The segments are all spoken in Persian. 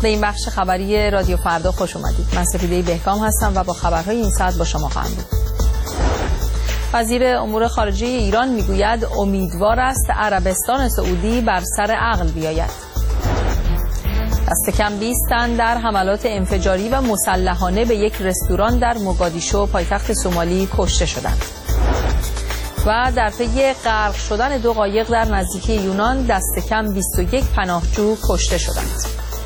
به این بخش خبری رادیو فردا خوش اومدید. من سپیده بهکام هستم و با خبرهای این ساعت با شما خواهم بود. وزیر امور خارجه ایران میگوید امیدوار است عربستان سعودی بر سر عقل بیاید. دست کم 20 تن در حملات انفجاری و مسلحانه به یک رستوران در موگادیشو پایتخت سومالی کشته شدند. و در پی غرق شدن 2 قایق در نزدیکی یونان دست کم 21 پناهجو کشته شدند.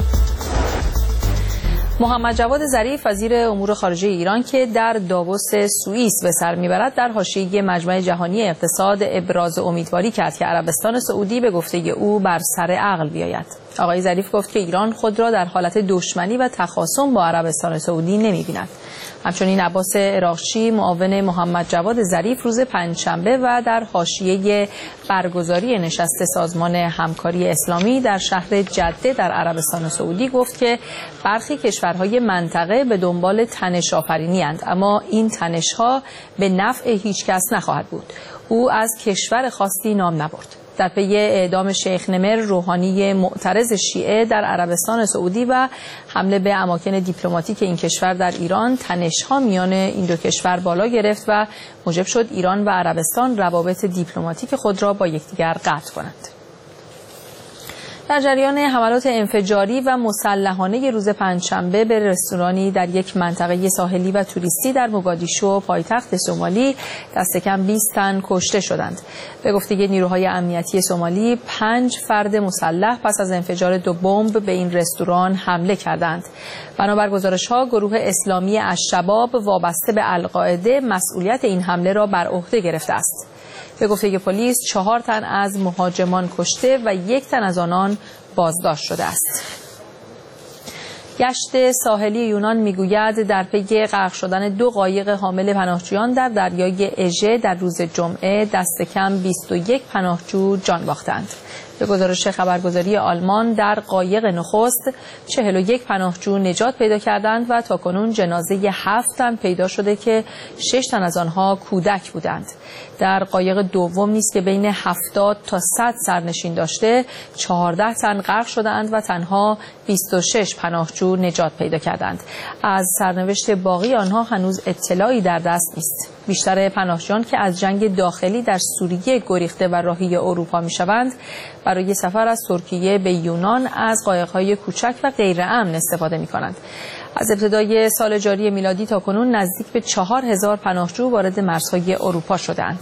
محمد جواد ظریف وزیر امور خارجه ایران که در داووس سوئیس به سر میبرد در حاشیه مجمع جهانی اقتصاد ابراز امیدواری کرد که عربستان سعودی به گفته او بر سر عقل بیاید. آقای ظریف گفت که ایران خود را در حالت دشمنی و تخاصم با عربستان سعودی نمی‌بیند. همچنین عباس عراقچی معاون محمد جواد ظریف روز پنجشنبه و در حاشیه برگزاری نشست سازمان همکاری اسلامی در شهر جده در عربستان سعودی گفت که برخی کشورهای منطقه به دنبال تنش آفرینی اند، اما این تنش‌ها به نفع هیچ کس نخواهد بود. او از کشور خاصی نام نبرد. در پی اعدام شیخ نمر روحانی معترض شیعه در عربستان سعودی و حمله به اماکن دیپلماتیک این کشور در ایران، تنش‌ها میان این دو کشور بالا گرفت و موجب شد ایران و عربستان روابط دیپلماتیک خود را با یکدیگر قطع کنند. در جریان حملات انفجاری و مسلحانه روز پنجشنبه به رستورانی در یک منطقه ساحلی و توریستی در موگادیشو پایتخت سومالی دست کم 20 تن کشته شدند. به گفته نیروهای امنیتی سومالی 5 فرد مسلح پس از انفجار 2 بمب به این رستوران حمله کردند. بنابر گزارش‌ها گروه اسلامی الشباب وابسته به القاعده مسئولیت این حمله را بر عهده گرفته است. به گفته پلیس 4 تن از مهاجمان کشته و 1 تن از آنان بازداشت شده است. گشت ساحلی یونان میگوید در پی غرق شدن 2 قایق حامل پناهجویان در دریای اژه در روز جمعه دست کم 21 پناهجو جان باختند. به گزارش خبرگزاری آلمان در قایق نخست 41 پناهجو نجات پیدا کردند و تاکنون جنازه 7 تن پیدا شده که 6 تن از آنها کودک بودند. در قایق دوم نیز که بین 70 تا 100 سرنشین داشته 14 تن غرق شدند و تنها 26 پناهجو نجات پیدا کردند. از سرنوشت باقی آنها هنوز اطلاعی در دست نیست. بیشتر پناهجویان که از جنگ داخلی در سوریه گریخته و راهی اروپا میشوند برای سفر از ترکیه به یونان از قایق‌های کوچک و غیر امن استفاده می‌کنند. از ابتدای سال جاری میلادی تا کنون نزدیک به 4000 پناهجو وارد مرزهای اروپا شدند.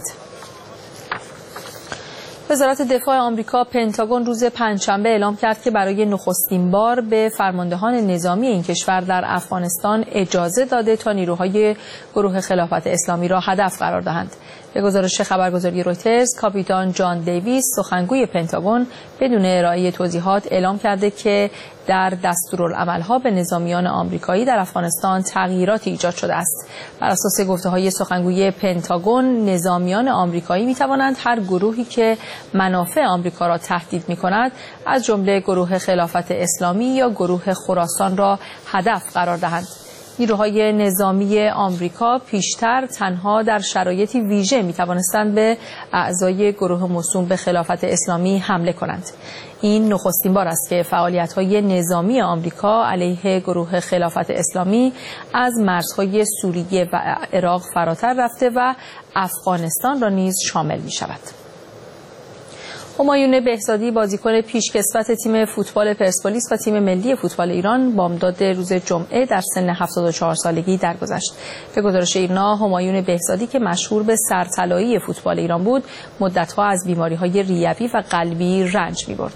وزارت دفاع آمریکا پنتاگون روز پنجشنبه اعلام کرد که برای نخستین بار به فرماندهان نظامی این کشور در افغانستان اجازه داده تا نیروهای گروه خلافت اسلامی را هدف قرار دهند. به گزارش خبرگزاری رویترز، کاپیتان جان دیویس سخنگوی پنتاگون بدون ارائه توضیحات اعلام کرده که در دستورالعمل‌ها به نظامیان آمریکایی در افغانستان تغییراتی ایجاد شده است. بر اساس گفته‌های سخنگوی پنتاگون، نظامیان آمریکایی می‌توانند هر گروهی که منافع آمریکا را تهدید می‌کند، از جمله گروه خلافت اسلامی یا گروه خراسان را هدف قرار دهند. نیروهای نظامی آمریکا پیشتر تنها در شرایطی ویژه می‌توانستند به اعضای گروه موسوم به خلافت اسلامی حمله کنند. این نخستین بار است که فعالیت‌های نظامی آمریکا علیه گروه خلافت اسلامی از مرزهای سوریه و عراق فراتر رفته و افغانستان را نیز شامل می‌شود. همایون بهزادی بازیکن پیشکسوت تیم فوتبال پرسپولیس و تیم ملی فوتبال ایران بامداد روز جمعه در سن 74 سالگی درگذشت. به گزارش ایرنا، همایون بهزادی که مشهور به سرطلایی فوتبال ایران بود، مدت‌ها از بیماری‌های ریوی و قلبی رنج می‌برد.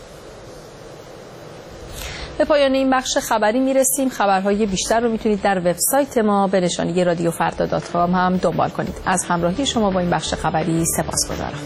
به پایان این بخش خبری میرسیم. خبرهای بیشتر رو میتونید در وبسایت ما به نشانی رادیوفردا.com هم دنبال کنید. از همراهی شما با این بخش خبری سپاسگزارم.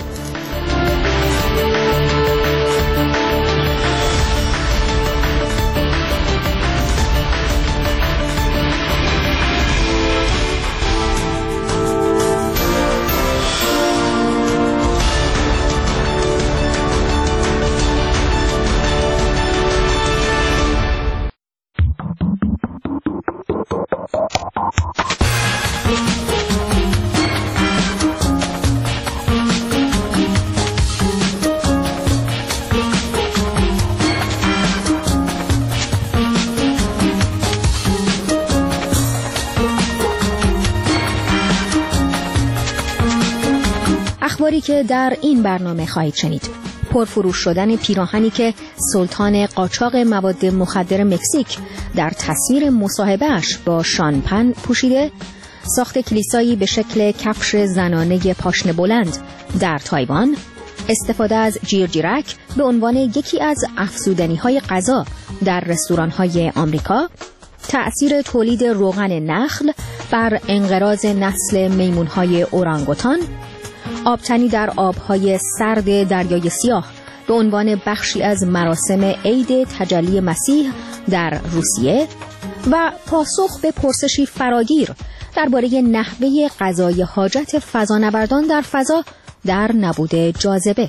اخباری که در این برنامه خواهید شنید: پرفروش شدن پیراهنی که سلطان قاچاق مواد مخدر مکزیک در تصویر مصاحبه‌اش با شان پن پوشیده، ساخت کلیسایی به شکل کفش زنانه پاشنه بلند در تایوان، استفاده از جیرجیرک به عنوان یکی از افزودنی‌های غذا در رستوران‌های آمریکا، تأثیر تولید روغن نخل بر انقراض نسل میمون‌های اورانگوتان، آبتنی در آب‌های سرد دریای سیاه به عنوان بخشی از مراسم عید تجلی مسیح در روسیه و پاسخ به پرسشی فراگیر درباره نحوه قضای حاجت فضانوردان در فضا در نبود جاذبه.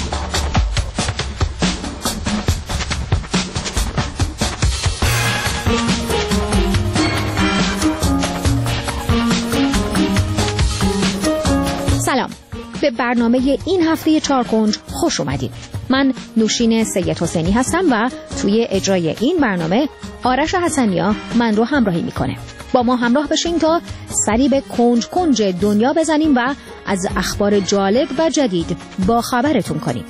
سلام، به برنامه این هفته چارکنج خوش اومدید. من نوشین سید حسینی هستم و توی اجرای این برنامه آرش حسنیا من رو همراهی میکنه. با ما همراه بشین تا سری به کنج کنج دنیا بزنیم و از اخبار جالب و جدید با خبرتون کنیم.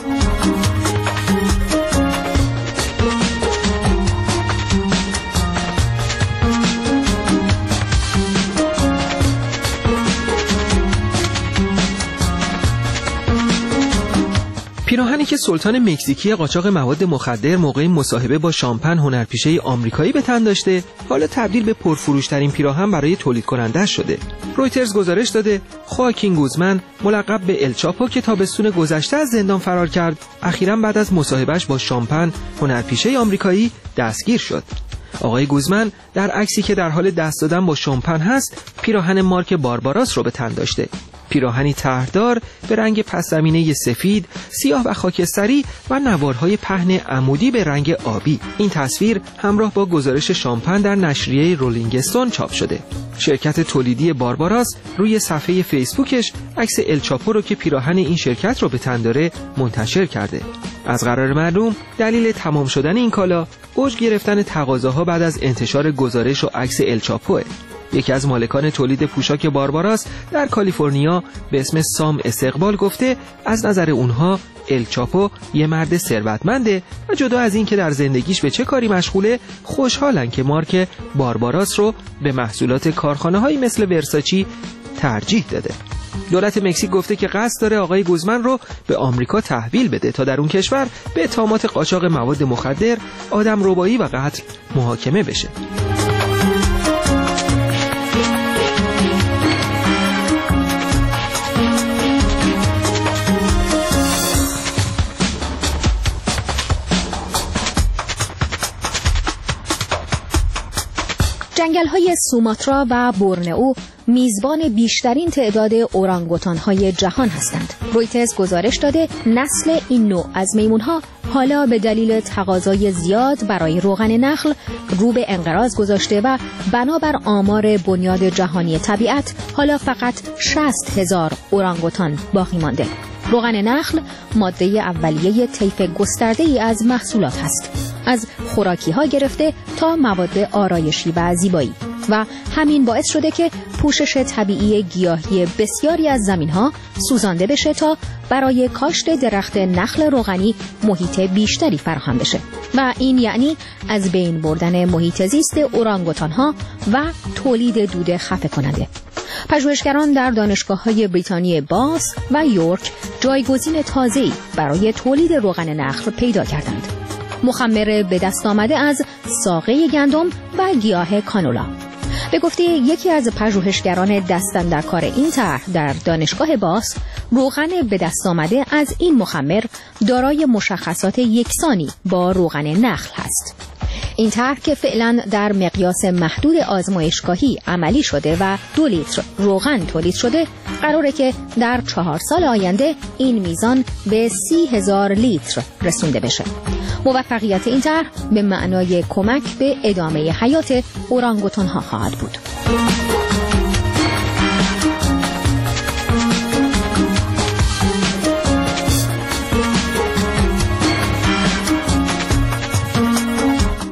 پیراهنی که سلطان مکزیکی قاچاق مواد مخدر موقع مصاحبه با شان پن هنرپیشه آمریکایی به تن داشته، حالا تبدیل به پرفروش‌ترین پیراهن برای تولید کننده شده. رویترز گزارش داده خواکین گوزمن، ملقب به الچاپو که تابستون گذشته از زندان فرار کرد، اخیراً بعد از مصاحبهش با شان پن هنرپیشه آمریکایی دستگیر شد. آقای گوزمن در عکسی که در حال دست دادن با شان پن هست، پیراهن مارک بارباراس رو به تن داشته. پیراهنی طرحدار به رنگ پس‌زمینه سفید، سیاه و خاکستری و نوارهای پهن عمودی به رنگ آبی. این تصویر همراه با گزارش شان پن در نشریه رولینگ استون چاپ شده. شرکت تولیدی بارباراس روی صفحه فیسبوکش عکس الچاپو رو که پیراهن این شرکت رو به تن داره منتشر کرده. از قرار معلوم دلیل تمام شدن این کالا اوج گرفتن تقاضاها بعد از انتشار گزارش و عکس الچاپوه. یکی از مالکان تولید پوشاک بارباراس در کالیفرنیا به اسم سام استقبال گفته از نظر اونها الچاپو یه مرد ثروتمنده و جدا از این که در زندگیش به چه کاری مشغوله، خوشحالن که مارک بارباراس رو به محصولات کارخانه‌هایی مثل ورساچی ترجیح داده. دولت مکزیک گفته که قصد داره آقای گوزمن رو به آمریکا تحویل بده تا در اون کشور به اتهامات قاچاق مواد مخدر، آدمربایی و قتل محاکمه بشه. جنگل‌های سوماترا و بورنئو میزبان بیشترین تعداد اورانگوتان‌های جهان هستند. رویترز گزارش داده نسل این نوع از میمون‌ها حالا به دلیل تقاضای زیاد برای روغن نخل رو به انقراض گذاشته و بنابر آمار بنیاد جهانی طبیعت حالا فقط 60,000 اورانگوتان باقی مانده. روغن نخل ماده اولیه طیف گسترده‌ای از محصولات هست، از خوراکی‌ها گرفته تا مواد آرایشی و زیبایی، و همین باعث شده که پوشش طبیعی گیاهی بسیاری از زمین‌ها سوزانده بشه تا برای کاشت درخت نخل روغنی محیط بیشتری فراهم بشه و این یعنی از بین بردن محیط زیست اورانگوتان‌ها و تولید دود خفه کننده. پژوهشگران در دانشگاه‌های بریتانیای باث و یورک جایگزین تازه‌ای برای تولید روغن نخل پیدا کردند. مخمر به دست آمده از ساقه گندم و گیاه کانولا. به گفته یکی از پژوهشگران دست‌اندرکار این طرح در دانشگاه باث، روغن به دست آمده از این مخمر دارای مشخصات یکسانی با روغن نخل هست. این طرح که فعلا در مقیاس محدود آزمایشگاهی عملی شده و 2 لیتر روغن تولید شده، قراره که در 4 سال آینده این میزان به 30,000 لیتر رسونده بشه. موفقیت این طرح به معنای کمک به ادامه حیات اورانگوتان‌ها خواهد بود.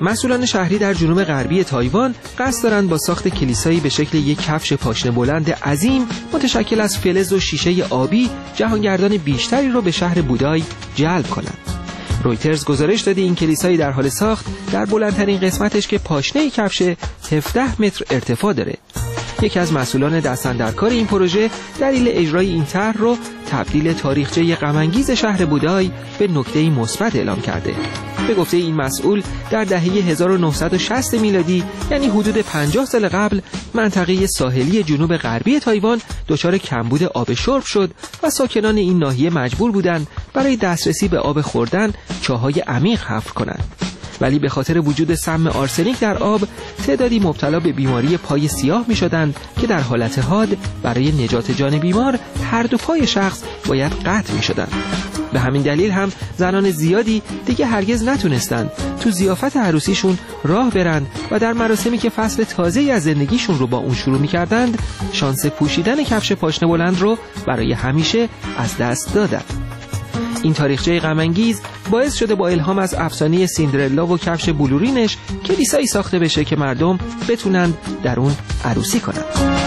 مسئولان شهری در جنوب غربی تایوان قصد دارند با ساخت کلیسایی به شکل یک کفش پاشنه بلند عظیم متشکل از فلز و شیشه آبی جهانگردان بیشتری را به شهر بودای جلب کنند. رویترز گزارش داده این کلیسایی در حال ساخت در بلندترین قسمتش که پاشنه کفش 17 متر ارتفاع داره. یکی از مسئولان دستاندرکار این پروژه دلیل اجرای این طرح رو تبدیل تاریخچه غم‌انگیز شهر بودای به نکته‌ای مثبت اعلام کرده. به گفته این مسئول در دهه 1960 میلادی یعنی حدود 50 سال قبل منطقه ساحلی جنوب غربی تایوان دچار کمبود آب شرب شد و ساکنان این ناحیه مجبور بودند برای دسترسی به آب خوردن چاه‌های عمیق حفر کنند. ولی به خاطر وجود سم آرسنیک در آب تعدادی مبتلا به بیماری پای سیاه می شدند که در حالت حاد برای نجات جان بیمار هر دو پای شخص باید قطع می شدند. به همین دلیل هم زنان زیادی دیگه هرگز نتونستند تو ضیافت عروسیشون راه برند و در مراسمی که فصل تازه‌ای از زندگیشون رو با اون شروع می کردند شانس پوشیدن کفش پاشنه بلند رو برای همیشه از دست دادند. این تاریخچه غم‌انگیز باعث شده با الهام از افسانه سیندرلا و کفش بلورینش کلیسایی ساخته بشه که مردم بتونن در اون عروسی کنن.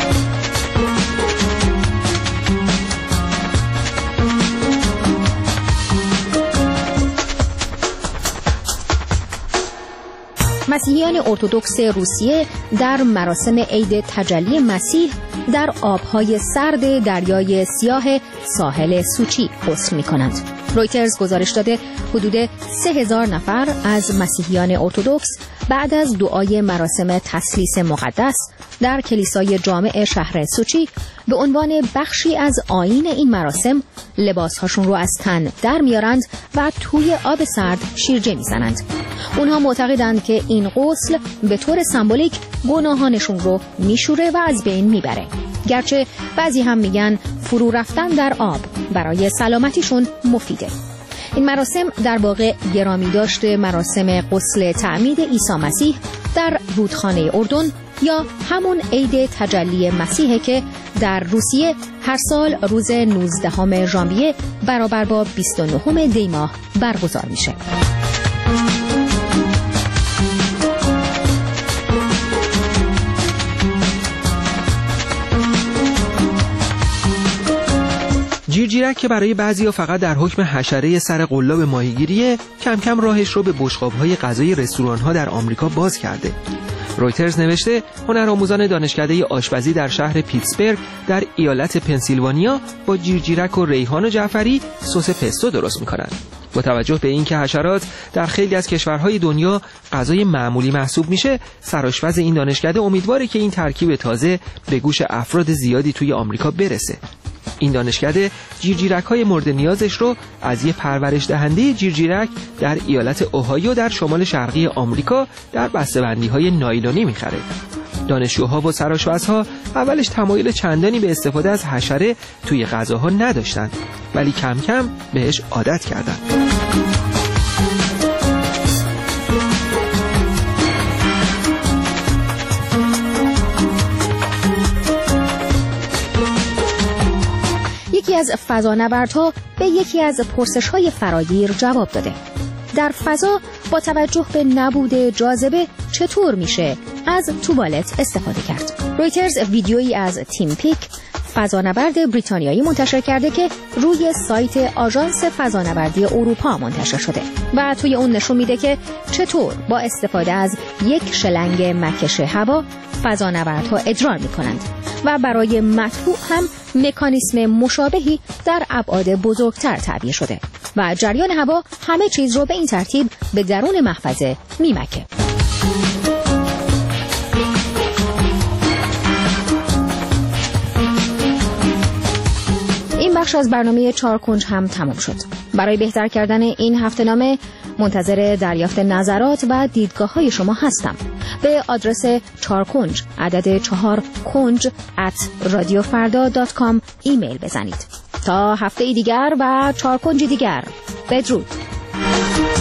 مسیحیان ارتدوکس روسیه در مراسم عید تجلی مسیح در آبهای سرد دریای سیاه ساحل سوچی غسل می‌کنند. رویترز گزارش داده حدود 3000 نفر از مسیحیان ارتدوکس بعد از دعای مراسم تثلیث مقدس در کلیسای جامع شهر سوچی به عنوان بخشی از آیین این مراسم لباسهاشون رو از تن در میارند و توی آب سرد شیرجه میزنند. اونها معتقدند که این غسل به طور سمبولیک گناهانشون رو میشوره و از بین میبره. گرچه بعضی هم میگن فرو رفتن در آب برای سلامتیشون مفیده. این مراسم در واقع گرامی داشته مراسم غسل تعمید عیسی مسیح در رودخانه اردن یا همون عید تجلی مسیحه که در روسیه هر سال روز 19 ژانویه برابر با 29 دی ماه برگزار میشه. جیرجیرک که برای بعضیا فقط در حکم حشره سر قلاب ماهیگیریه کم کم راهش رو به بشقاب‌های غذای رستوران‌ها در آمریکا باز کرده. رویترز نوشته هنرآموزان دانشکده آشپزی در شهر پیتسبرگ در ایالت پنسیلوانیا با جیرجیرک و ریحان و جعفری سس پستو درست می‌کنند. با توجه به اینکه حشرات در خیلی از کشورهای دنیا غذای معمولی محسوب میشه، سرآشپز این دانشکده امیدواره که این ترکیب تازه به گوش افراد زیادی توی آمریکا برسه. این دانشکده جیرجیرک‌های مورد نیازش رو از یه پرورش دهنده جیرجیرک در ایالت اوهایو در شمال شرقی آمریکا در بسته‌بندی‌های نایلونی می‌خره. دانشجوها و سرآشپزها اولش تمایل چندانی به استفاده از حشره توی غذاها نداشتند، ولی کم کم بهش عادت کردند. یکی از فضانوردها به یکی از پرسش‌های فراگیر جواب داده. در فضا با توجه به نبود جاذبه چطور میشه از توالت استفاده کرد؟ رویترز ویدیویی از تیم پیک فضانورد بریتانیایی منتشر کرده که روی سایت آژانس فضانوردی اروپا منتشر شده و توی اون نشون میده که چطور با استفاده از یک شلنگ مکش هوا فضانوردها ادرار میکنند و برای مدفوع هم مکانیسم مشابهی در ابعاد بزرگتر تعبیه شده و جریان هوا همه چیز رو به این ترتیب به درون محفظه میمکه. این بخش از برنامه 4 کنج هم تمام شد. برای بهتر کردن این هفته‌نامه منتظر دریافت نظرات و دیدگاه‌های شما هستم. به آدرس 4 کنج عدد 4 کنج @radiofarda.com ایمیل بزنید. تا هفته دیگر و 4 کنج دیگر، بدرود.